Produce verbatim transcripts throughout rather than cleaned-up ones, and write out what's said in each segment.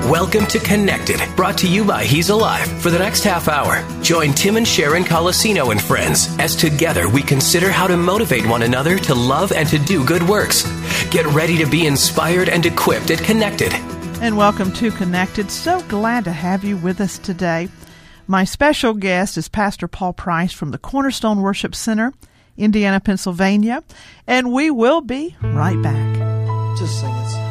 Welcome to Connected, brought to you by He's Alive. For the next half hour, join Tim and Sharon Colosino and friends as together we consider how to motivate one another to love and to do good works. Get ready to be inspired and equipped at Connected. And welcome to Connected. So glad to have you with us today. My special guest is Pastor Paul Price from the Cornerstone Worship Center, Indiana, Pennsylvania. And we will be right back. Just sing it.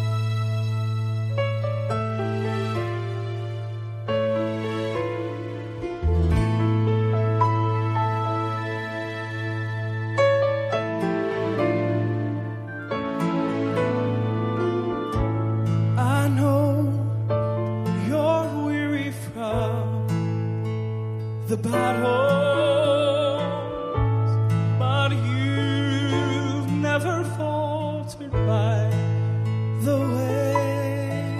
The battles, but you've never faltered by the way.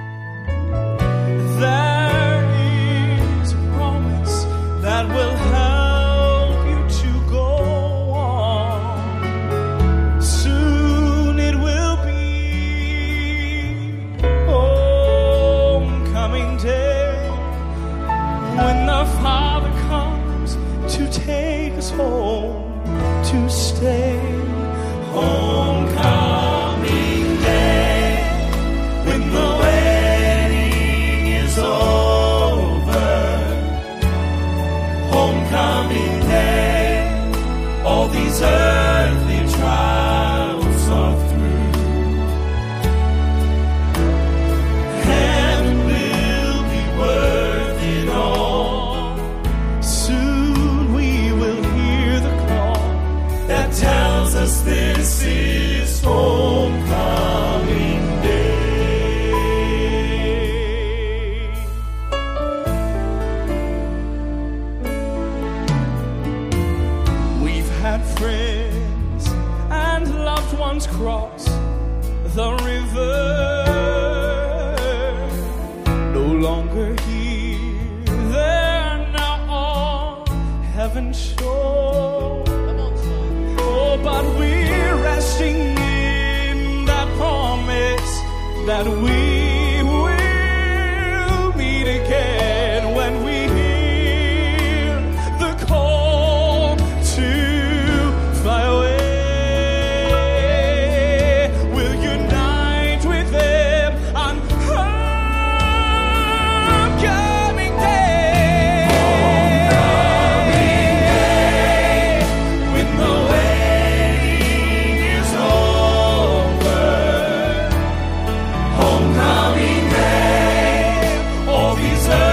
There is a promise that will help you to go on. Soon it will be homecoming day when the Father to take us home, to stay. Homecoming day, when the wedding is over. Homecoming day, all these earthly trials are through. Heaven will be worth it all. Tells us this is homecoming day. We've had friends and loved ones cross the river, no longer here, they're now on heaven's shore. But we're resting in that promise that we will meet again when we hear the call to fly away. We'll unite with them on homecoming day. Homecoming day, when the homecoming day, all these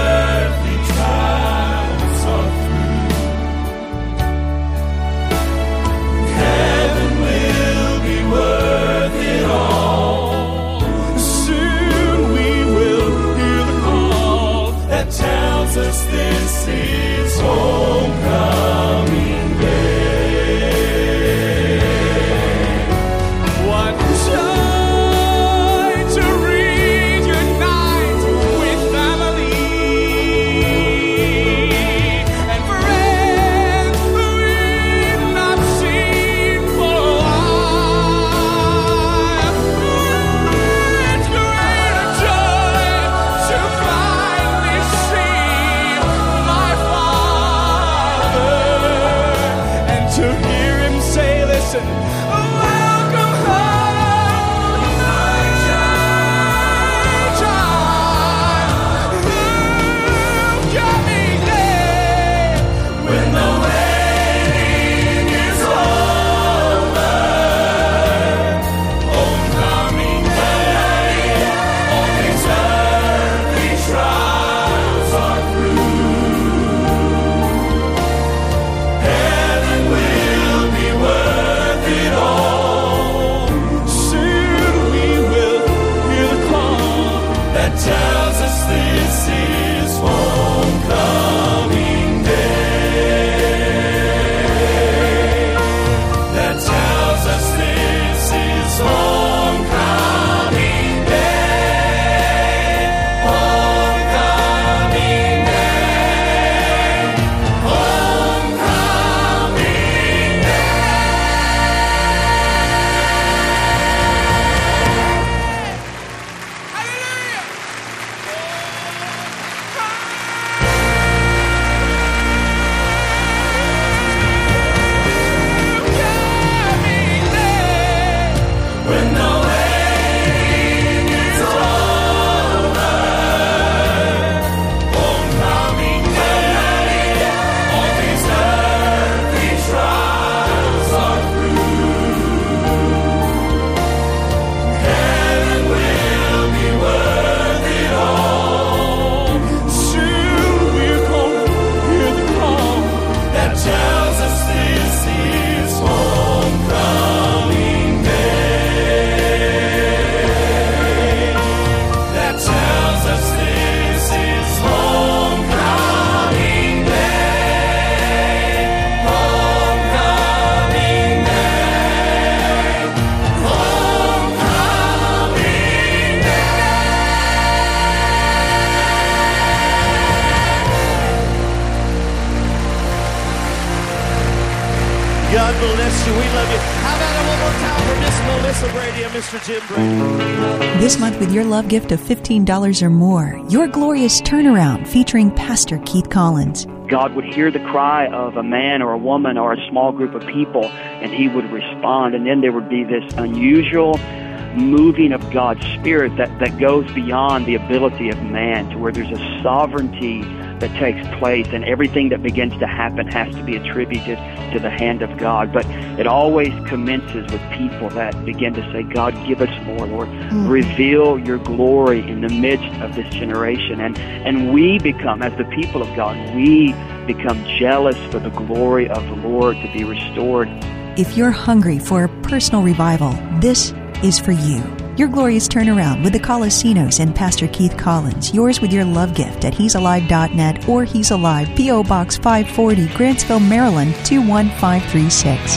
you. We love you. How about it one more time for Miss Melissa Brady and Mister Jim Brady? This month with your love gift of fifteen dollars or more, Your Glorious Turnaround featuring Pastor Keith Collins. God would hear the cry of a man or a woman or a small group of people, and he would respond. And then there would be this unusual moving of God's Spirit that, that goes beyond the ability of man, to where there's a sovereignty that takes place, and everything that begins to happen has to be attributed to the hand of God. But it always commences with people that begin to say, God, give us more, Lord. Mm. Reveal your glory in the midst of this generation. And, and we become, as the people of God, we become jealous for the glory of the Lord to be restored. If you're hungry for a personal revival, this is for you. Your Glorious Turnaround with the Colosinos and Pastor Keith Collins. Yours with your love gift at he's alive dot net or He's Alive, P O. Box five forty, Grantsville, Maryland, two one five three six.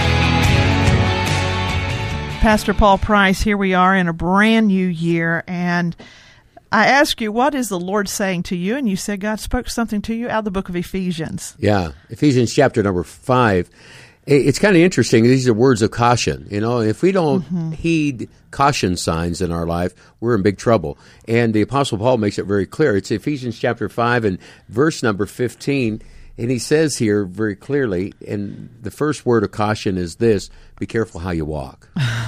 Pastor Paul Price, here we are in a brand new year, and I asked you, what is the Lord saying to you? And you said God spoke something to you out of the book of Ephesians. Yeah, Ephesians chapter number five. It's kind of interesting. These are words of caution. You know, if we don't mm-hmm. heed caution signs in our life, we're in big trouble. And the Apostle Paul makes it very clear. It's Ephesians chapter five and verse number fifteen. And he says here very clearly, and the first word of caution is this: be careful how you walk.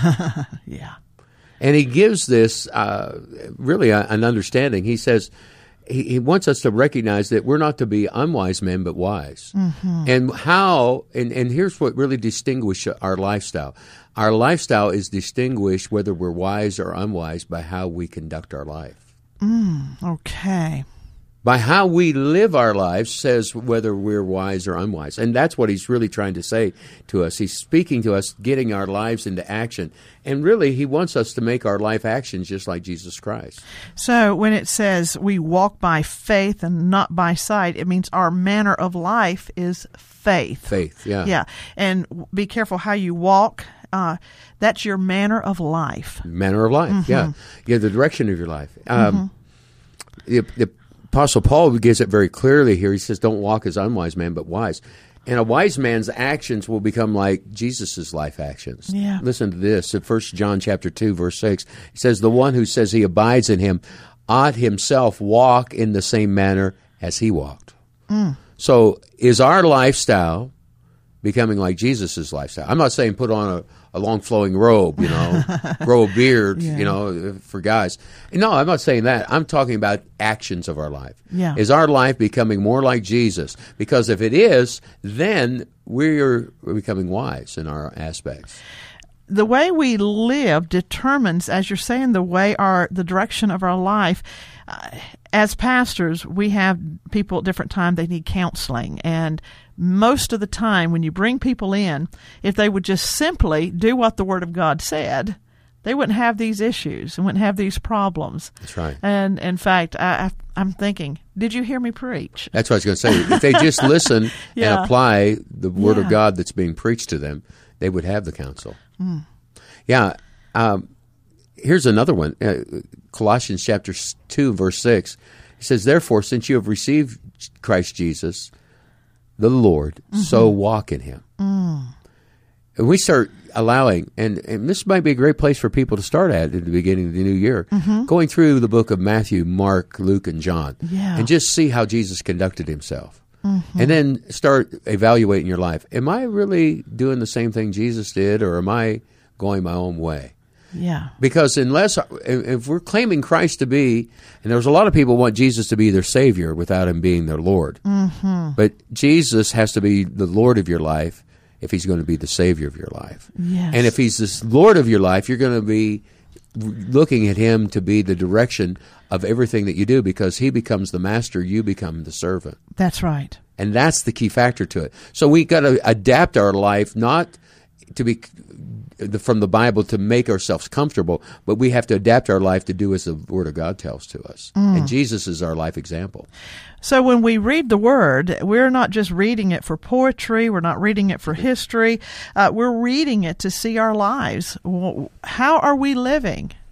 Yeah. And he gives this uh, really a, an understanding. He says, He, he wants us to recognize that we're not to be unwise men, but wise. Mm-hmm. And how, and, and here's what really distinguishes our lifestyle. Our lifestyle is distinguished, whether we're wise or unwise, by how we conduct our life. Mm, okay. By how we live our lives says whether we're wise or unwise. And that's what he's really trying to say to us. He's speaking to us, getting our lives into action. And really, he wants us to make our life actions just like Jesus Christ. So when it says we walk by faith and not by sight, it means our manner of life is faith. Faith, yeah. Yeah. And be careful how you walk. Uh, that's your manner of life. Manner of life, mm-hmm. yeah. Yeah, the direction of your life. Um, mm-hmm. the, the Apostle Paul gives it very clearly here. He says, don't walk as unwise men, but wise. And a wise man's actions will become like Jesus' life actions. Yeah. Listen to this. In First John chapter two, verse six, he says, the one who says he abides in him ought himself walk in the same manner as he walked. Mm. So is our lifestyle becoming like Jesus' lifestyle? I'm not saying put on a, a long flowing robe, you know, grow a beard, yeah. you know, for guys. No, I'm not saying that. I'm talking about actions of our life. Yeah. Is our life becoming more like Jesus? Because if it is, then we're becoming wise in our aspects. The way we live determines, as you're saying, the way our the direction of our life. Uh, as pastors, we have people at different times, they need counseling. And most of the time when you bring people in, if they would just simply do what the Word of God said, they wouldn't have these issues and wouldn't have these problems. That's right. And in fact, I, I, I'm thinking, did you hear me preach? That's what I was going to say. If they just listen yeah. and apply the Word yeah. of God that's being preached to them, they would have the counsel. Mm. Yeah. Um, here's another one. Uh, Colossians chapter two, verse six. It says, therefore, since you have received Christ Jesus, the Lord, mm-hmm. so walk in him. Mm. And we start allowing, and, and this might be a great place for people to start at at the beginning of the new year, mm-hmm. going through the book of Matthew, Mark, Luke, and John, yeah. and just see how Jesus conducted himself. Mm-hmm. And then start evaluating your life. Am I really doing the same thing Jesus did, or am I going my own way? Yeah. Because unless, if we're claiming Christ to be, and there's a lot of people want Jesus to be their Savior without him being their Lord. Mm-hmm. But Jesus has to be the Lord of your life if he's going to be the Savior of your life. Yes. And if he's the Lord of your life, you're going to be looking at him to be the direction of everything that you do, because he becomes the master, you become the servant. That's right. And that's the key factor to it. So we got to adapt our life, not to be from the Bible to make ourselves comfortable, but we have to adapt our life to do as the Word of God tells to us. Mm. And Jesus is our life example. So when we read the Word, we're not just reading it for poetry, we're not reading it for history, uh, we're reading it to see our lives. How are we living?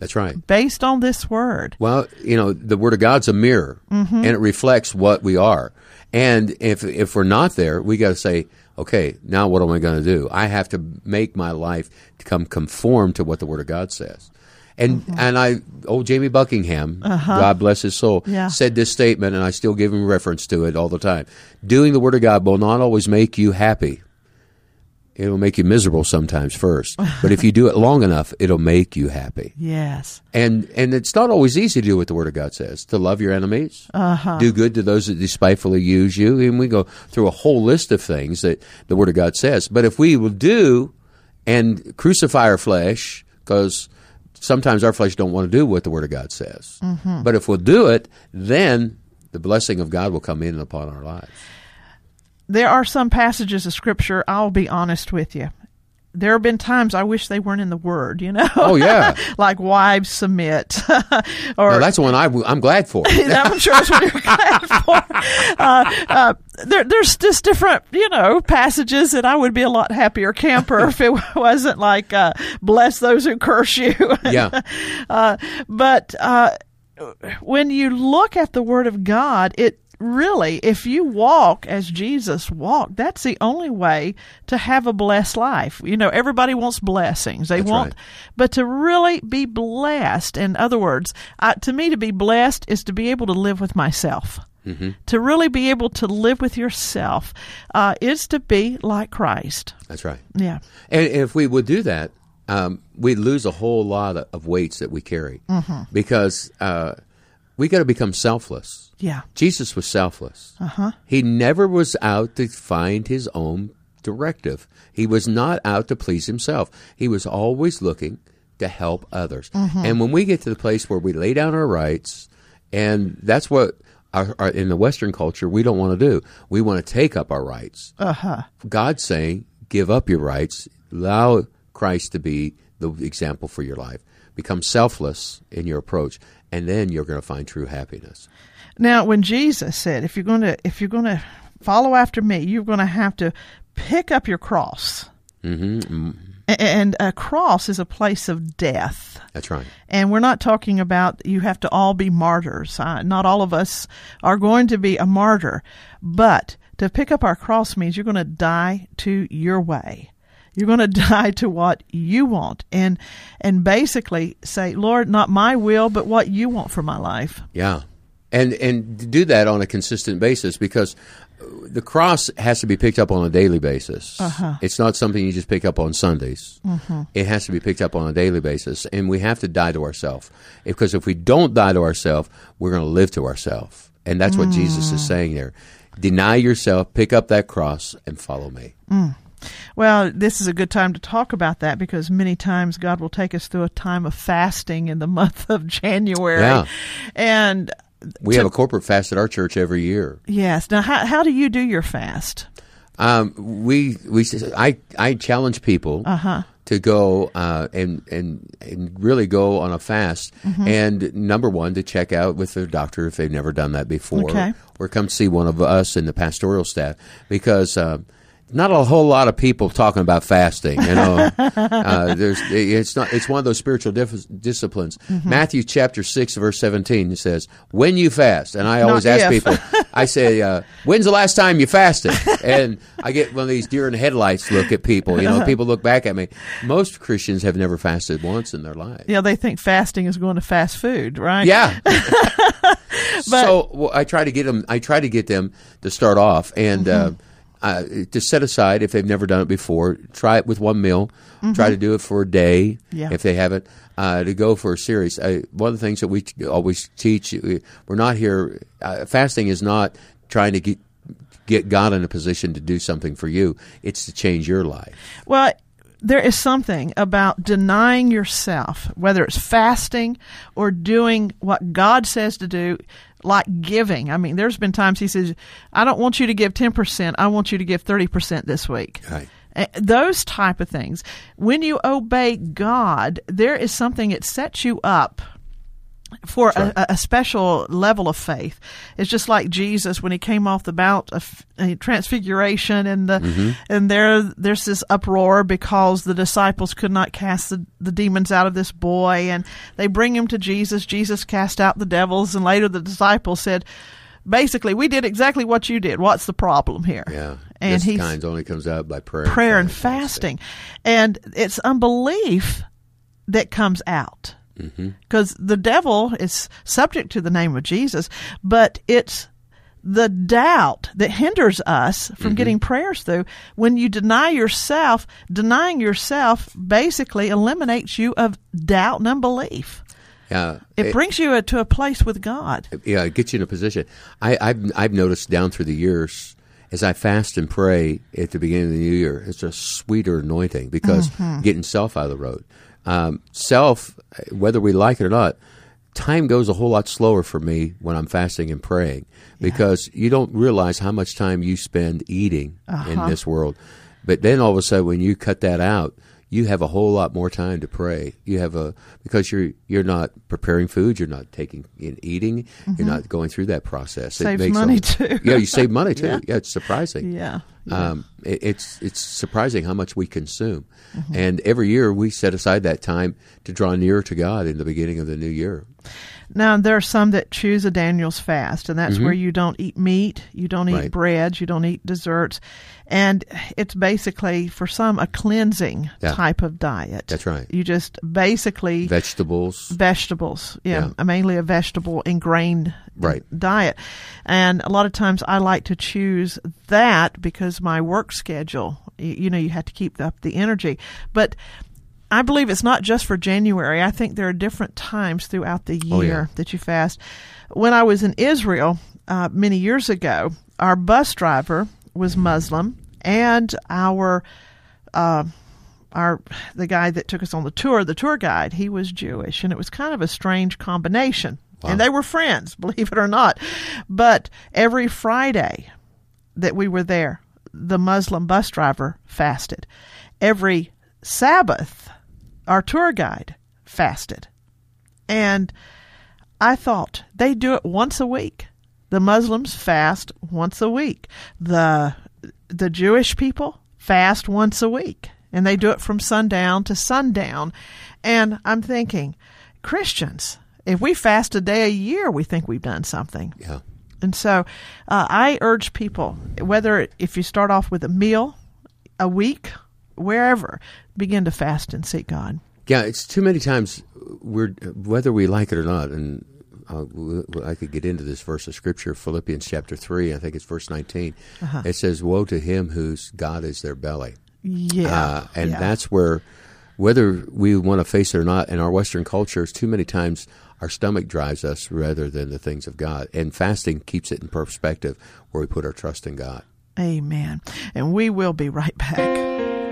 That's right. Based on this word. Well, you know, the Word of God's a mirror, mm-hmm. and it reflects what we are. And if if we're not there, we got to say, okay, now what am I going to do? I have to make my life come conform to what the Word of God says. And mm-hmm. and I, old Jamie Buckingham, uh-huh. God bless his soul, yeah. said this statement, and I still give him reference to it all the time. Doing the Word of God will not always make you happy. It'll make you miserable sometimes first. But if you do it long enough, it'll make you happy. Yes. And and it's not always easy to do what the Word of God says. To love your enemies, uh-huh. do good to those that despitefully use you. And we go through a whole list of things that the Word of God says. But if we will do and crucify our flesh, because sometimes our flesh don't want to do what the Word of God says. Mm-hmm. But if we'll do it, then the blessing of God will come in upon our lives. There are some passages of Scripture, I'll be honest with you. There have been times I wish they weren't in the Word, you know? Oh, yeah. Like wives submit. or no, that's the one I, I'm glad for. I'm sure that's what you're glad for. Uh, uh, there, there's just different, you know, passages that I would be a lot happier camper if it wasn't like, uh, bless those who curse you. Yeah. uh, but uh, when you look at the Word of God, it really, if you walk as Jesus walked, that's the only way to have a blessed life. You know, everybody wants blessings. They that's want, right. But to really be blessed, in other words, uh, to me, to be blessed is to be able to live with myself. Mm-hmm. To really be able to live with yourself uh, is to be like Christ. That's right. Yeah. And if we would do that, um, we'd lose a whole lot of, of weights that we carry mm-hmm. because uh, we got to become selfless. Yeah. Jesus was selfless. Uh-huh. He never was out to find his own directive. He was not out to please himself. He was always looking to help others. Mm-hmm. And when we get to the place where we lay down our rights, and that's what our, our, in the Western culture we don't want to do. We want to take up our rights. Uh-huh. God's saying, give up your rights. Allow Christ to be the example for your life. Become selfless in your approach, and then you're going to find true happiness. Now, when Jesus said, if you're going to if you're going to follow after me, you're going to have to pick up your cross. Mm-hmm. And a cross is a place of death. That's right. And we're not talking about you have to all be martyrs. Uh, not all of us are going to be a martyr. But to pick up our cross means you're going to die to your way. You're going to die to what you want. And and basically say, Lord, not my will, but what you want for my life. Yeah. And and do that on a consistent basis, because the cross has to be picked up on a daily basis. Uh-huh. It's not something you just pick up on Sundays. Mm-hmm. It has to be picked up on a daily basis, and we have to die to ourselves. Because if we don't die to ourselves, we're going to live to ourselves. And that's what mm. Jesus is saying there. Deny yourself, pick up that cross, and follow me. Mm. Well, this is a good time to talk about that, because many times God will take us through a time of fasting in the month of January. Yeah. And we to, have a corporate fast at our church every year. Yes. Now, how how do you do your fast? Um, we we I I challenge people uh-huh. to go uh, and and and really go on a fast. Mm-hmm. And number one, to check out with their doctor if they've never done that before, okay. or come see one of us in the pastoral staff, because Uh, not a whole lot of people talking about fasting, you know. uh, there's, it's not. It's one of those spiritual dif- disciplines. Mm-hmm. Matthew chapter six, verse seventeen, it says, "When you fast," and I always not ask if. people, I say, uh, "When's the last time you fasted?" And I get one of these deer in the headlights look at people. You know, people look back at me. Most Christians have never fasted once in their life. Yeah, they think fasting is going to fast food, right? Yeah. But, so well, I try to get them. I try to get them to start off and. Mm-hmm. Uh, Uh, to set aside, if they've never done it before, try it with one meal. Mm-hmm. Try to do it for a day yeah. if they haven't. Uh, to go for a series. Uh, one of the things that we always teach, we're not here. Uh, fasting is not trying to get get God in a position to do something for you. It's to change your life. Well, there is something about denying yourself, whether it's fasting or doing what God says to do. Like giving. I mean, there's been times he says, I don't want you to give ten percent. I want you to give thirty percent this week. Right. Those type of things. When you obey God, there is something that sets you up for Right. a, a special level of faith. It's just like Jesus when he came off the Mount of uh, Transfiguration, and the Mm-hmm. and there there's this uproar because the disciples could not cast the, the demons out of this boy, and they bring him to Jesus. Jesus cast out the devils, and later the disciples said, basically, we did exactly what you did. What's the problem here? Yeah. And this he's kind only comes out by prayer, prayer and fasting, and it's unbelief that comes out. Because the devil is subject to the name of Jesus, but it's the doubt that hinders us from Mm-hmm. getting prayers through. When you deny yourself, denying yourself basically eliminates you of doubt and unbelief. Yeah. It, brings you to a place with God. Yeah, it gets you in a position. I, I've, I've noticed down through the years, as I fast and pray at the beginning of the new year, it's a sweeter anointing because getting self out of the road. Um, self, whether we like it or not, time goes a whole lot slower for me when I'm fasting and praying because you don't realize how much time you spend eating in this world. But then all of a sudden, when you cut that out, you have a whole lot more time to pray. You have a because you're you're not preparing food, you're not taking in eating, you're not going through that process. Saves money, too. Yeah, you save money too. Yeah. Yeah, it's surprising. Yeah. Um, it, it's it's surprising how much we consume, and every year we set aside that time to draw nearer to God in the beginning of the new year. Now, there are some that choose a Daniel's fast, and that's where you don't eat meat, you don't eat Right. breads, you don't eat desserts, and it's basically, for some, a cleansing Yeah. type of diet. That's right. You just basically Vegetables. vegetables, yeah, Yeah. mainly a vegetable and grain Right. diet. And a lot of times I like to choose that because my work schedule, you, you know, you have to keep up the energy. But I believe it's not just for January. I think there are different times throughout the year Oh, yeah. that you fast. When I was in Israel uh, many years ago, our bus driver was Muslim, and our uh, our the guy that took us on the tour, the tour guide, he was Jewish, and it was kind of a strange combination. Wow. And they were friends, believe it or not. But every Friday that we were there, the Muslim bus driver fasted. Every Sabbath, our tour guide fasted. And I thought, they do it once a week. The Muslims fast once a week. The the Jewish people fast once a week. And they do it from sundown to sundown. And I'm thinking, Christians, if we fast a day a year, we think we've done something. Yeah. And so uh, I urge people, whether if you start off with a meal, a week, wherever, begin to fast and seek God. Yeah, it's too many times we're whether we like it or not, and uh, I could get into this verse of scripture, Philippians chapter three. I think it's verse nineteen. Uh-huh. It says, "Woe to him whose God is their belly." Yeah. Uh, and yeah. that's where, whether we want to face it or not, in our Western cultures, too many times our stomach drives us rather than the things of God. And fasting keeps it in perspective, where we put our trust in God. Amen. And we will be right back.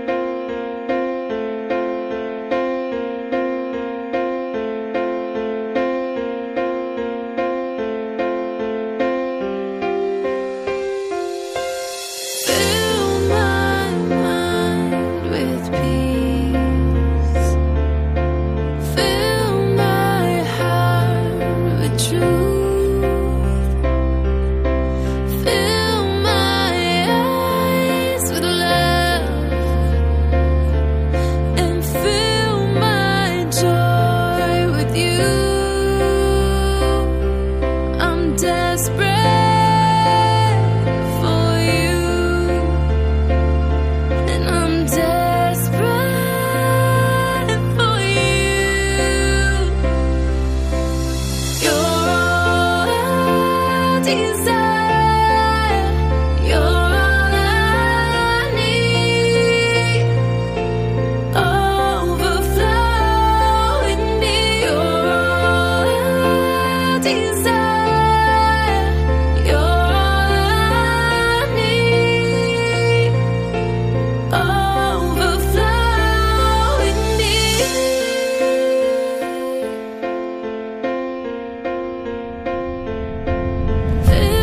Fill my mind with peace. Fill my heart with truth. Fill my eyes with love, and fill my joy with you. I'm desperate for you, and I'm desperate for you. You're all I desire. You're all I need. Overflow in me. You're all I desire. You're all I need. Overflow in me. Fill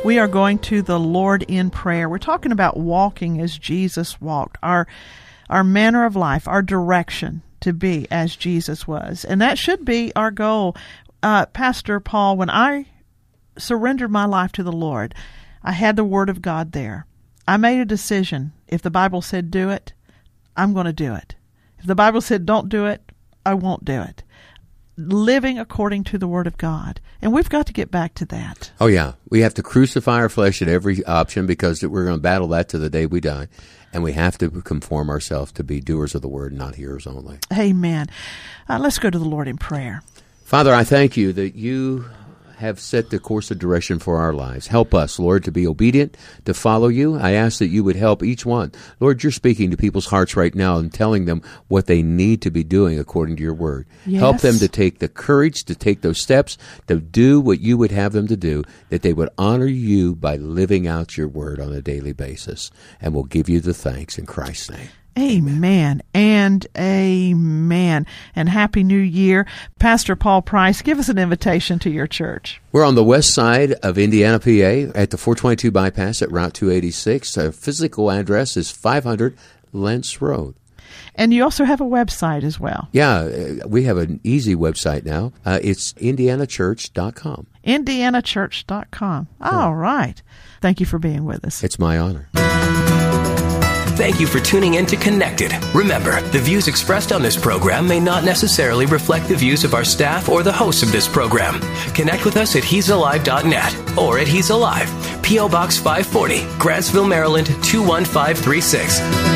We are going to the Lord in prayer. We're talking about walking as Jesus walked, our our manner of life, our direction to be as Jesus was. And that should be our goal. Uh, Pastor Paul, when I surrendered my life to the Lord, I had the Word of God there. I made a decision. If the Bible said do it, I'm going to do it. If the Bible said don't do it, I won't do it. Living according to the Word of God. And we've got to get back to that. Oh, yeah. We have to crucify our flesh at every option because we're going to battle that to the day we die. And we have to conform ourselves to be doers of the Word, not hearers only. Amen. Uh, let's go to the Lord in prayer. Father, I thank you that you have set the course of direction for our lives. Help us, Lord, to be obedient, to follow you. I ask that you would help each one. Lord, you're speaking to people's hearts right now and telling them what they need to be doing according to your word. Yes. Help them to take the courage to take those steps, to do what you would have them to do, that they would honor you by living out your word on a daily basis. And we'll give you the thanks in Christ's name. Amen and amen. And Happy New Year. Pastor Paul Price, give us an invitation to your church. We're on the west side of Indiana, P A, at the four twenty-two bypass at Route two eighty-six. Our physical address is five hundred Lentz Road. And you also have a website as well. Yeah, we have an easy website now. Uh, it's indiana church dot com. indiana church dot com. All right. Thank you for being with us. It's my honor. Thank you for tuning in to Connected. Remember, the views expressed on this program may not necessarily reflect the views of our staff or the hosts of this program. Connect with us at he's alive dot net or at He's Alive, P O. Box five forty, Grantsville, Maryland two one five three six.